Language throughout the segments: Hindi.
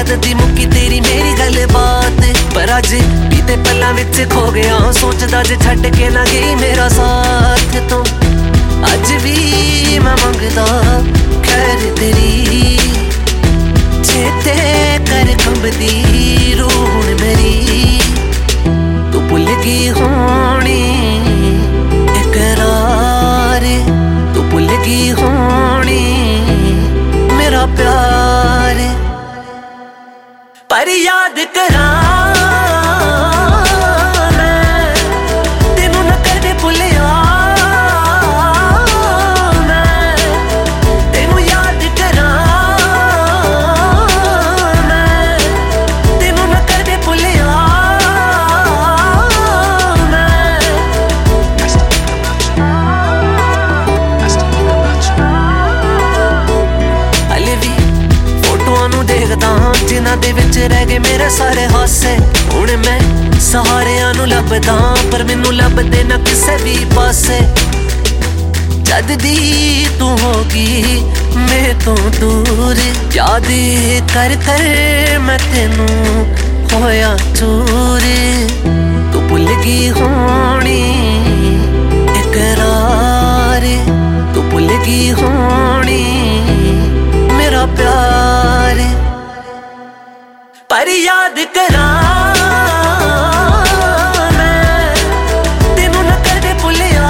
जद दी मुक्की तेरी मेरी गलबात, पर अज बीते पल्लां विच खो गया सोचदा जे छड्ड के ना गई मेरा साथ। तो अज भी मैं मंगदा खैर तेरी, चेते कर कंबदी रूह मेरी। तू भुल गई होनी इकरार, तू भुल गई होनी मेरा प्यार, पर याद करा मैं तेनू न कदे भुलिया। मैं तेनू याद करा मैं तेनू न कदे भुलिया। देखदा जिन्हां दे विच रह गए मेरे सारे हासे, हुण मैं सहारियां नू लभदा पर मैनू लभदे ना किसे भी पासे। जद दी तू होगी मैं तो दूर, याद कर कर मैं तेनू होया चूर। तू भुल गई होनी इकरार, तू भुल गई होनी मेरा प्यार, पर याद करा मैं तेनू न कदे भुलिया।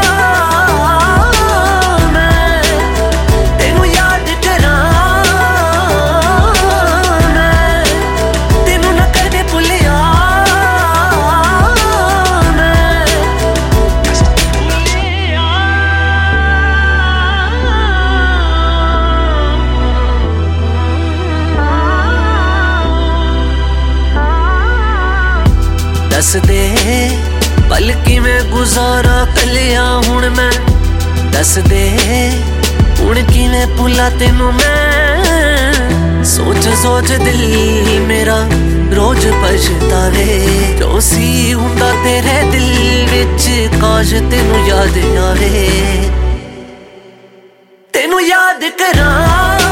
मैं तेनू याद करा मैं तेनू न कदे भुलिया। दस दे पल किवें गुजारा कलिया हुण मैं, दस दे हुण किवें भुला तेनू मैं। सोच सोच दिल मेरा रोज पछतावे, जो सी हुंदा तेरे दिल विच काश तेनू याद आवे। तेनू याद करा